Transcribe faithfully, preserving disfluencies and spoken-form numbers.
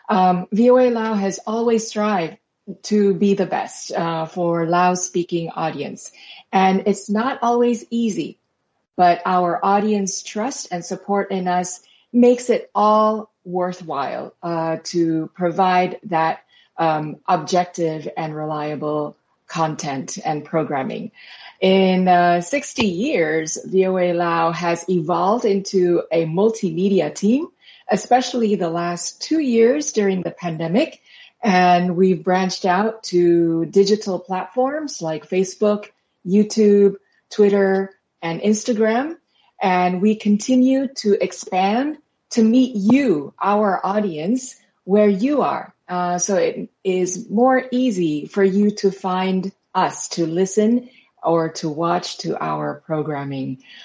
Um, V O A Lao has always strived to be the best uh, for Lao-speaking audience. And it's not always easy, but our audience trust and support in us makes it all worthwhile uh, to provide that um, objective and reliable content and programming. In uh, sixty years, V O A Lao has evolved into a multimedia team, especially the last two years during the pandemic. And we've branched out to digital platforms like Facebook, YouTube, Twitter, and Instagram. And we continue to expand to meet you, our audience, where you are. Uh, so it is more easy for you to find us, to listen or to watch to our programming.